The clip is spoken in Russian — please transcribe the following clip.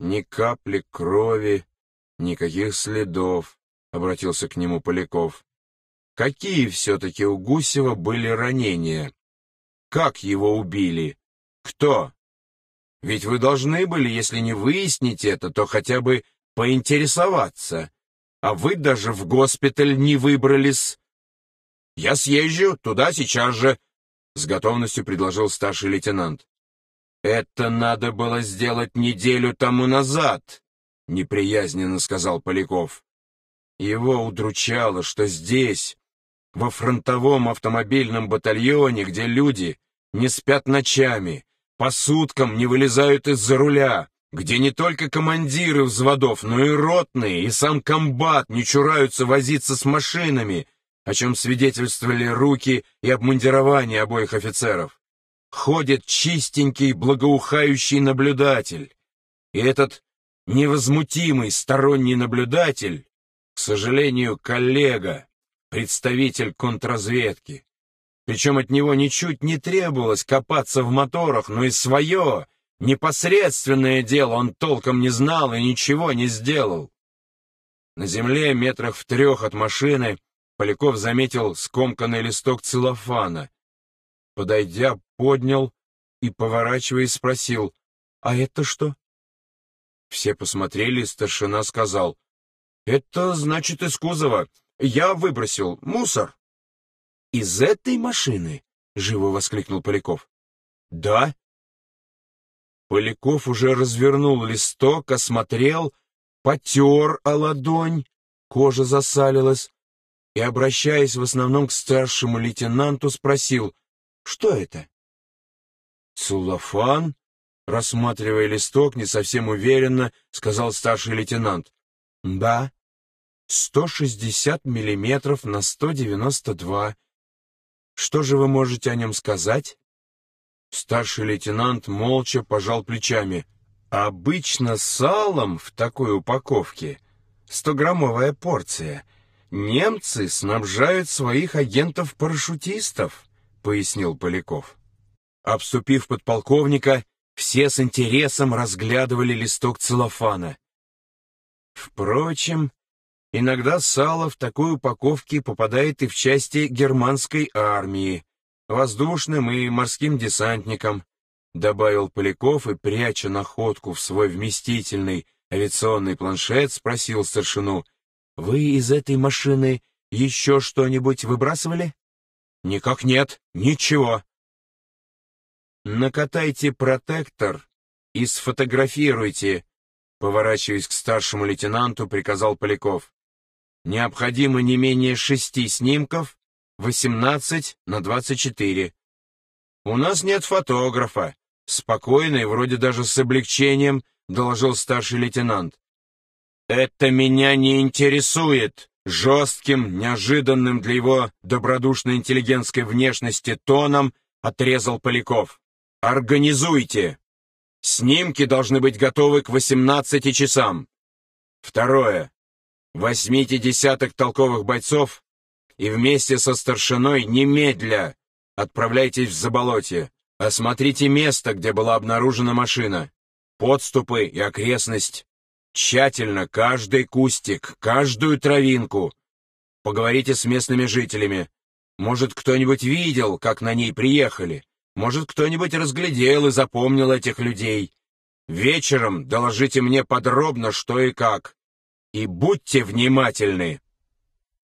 Ни капли крови, никаких следов, — обратился к нему Поляков. Какие все-таки у Гусева были ранения? Как его убили? Кто? Ведь вы должны были, если не выяснить это, то хотя бы поинтересоваться. А вы даже в госпиталь не выбрались. Я съезжу туда сейчас же, — с готовностью предложил старший лейтенант. Это надо было сделать неделю тому назад, — неприязненно сказал Поляков. Его удручало, что здесь, во фронтовом автомобильном батальоне, где люди не спят ночами, по суткам не вылезают из-за руля, где не только командиры взводов, но и ротные, и сам комбат не чураются возиться с машинами, о чем свидетельствовали руки и обмундирование обоих офицеров. Ходит чистенький, благоухающий наблюдатель. И этот невозмутимый сторонний наблюдатель, к сожалению, коллега, представитель контрразведки. Причем от него ничуть не требовалось копаться в моторах, но и свое, непосредственное дело он толком не знал и ничего не сделал. На земле, метрах в 3 от машины, Поляков заметил скомканный листок целлофана. Подойдя, поднял и, поворачиваясь, спросил: «А это что?» Все посмотрели, и старшина сказал: «Это, значит, из кузова. Я выбросил мусор». «Из этой машины?» — живо воскликнул Поляков. «Да». Поляков уже развернул листок, осмотрел, потер о ладонь, кожа засалилась, и, обращаясь в основном к старшему лейтенанту, спросил: «Что это?» «Целлофан», — рассматривая листок, не совсем уверенно, сказал старший лейтенант. «Да, 160 миллиметров на 192. Что же вы можете о нем сказать?» Старший лейтенант молча пожал плечами. «Обычно салом в такой упаковке 100-граммовая порция. Немцы снабжают своих агентов-парашютистов», — пояснил Поляков. Обступив подполковника, все с интересом разглядывали листок целлофана. Впрочем, иногда сало в такой упаковке попадает и в части германской армии, воздушным и морским десантникам, добавил Поляков и, пряча находку в свой вместительный авиационный планшет, спросил старшину: «Вы из этой машины еще что-нибудь выбрасывали?» «Никак нет, ничего». «Накатайте протектор и сфотографируйте», — поворачиваясь к старшему лейтенанту, приказал Поляков. «Необходимо не менее 6 снимков, 18×24. У нас нет фотографа», — спокойно и вроде даже с облегчением доложил старший лейтенант. «Это меня не интересует», — жестким, неожиданным для его добродушно-интеллигентской внешности тоном отрезал Поляков. «Организуйте! Снимки должны быть готовы к 18 часам. Второе. Возьмите десяток толковых бойцов и вместе со старшиной немедля отправляйтесь в Заболотье. Осмотрите место, где была обнаружена машина, подступы и окрестность. Тщательно каждый кустик, каждую травинку. Поговорите с местными жителями. Может, кто-нибудь видел, как на ней приехали? Может, кто-нибудь разглядел и запомнил этих людей? Вечером доложите мне подробно, что и как. И будьте внимательны».